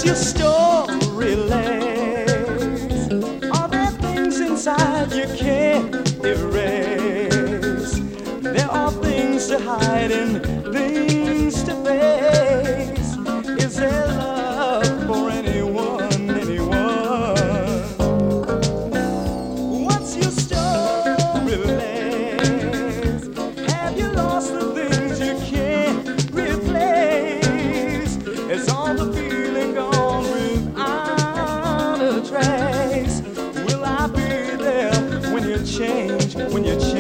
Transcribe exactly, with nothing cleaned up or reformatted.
What's your story lays? Are there things inside you can't erase? There are things to hide and things to face. Is there love for anyone, anyone? What's your story lays? Have you lost the things you can't replace? Is all the feeling gone without a trace? Will I be there when you change, when you change?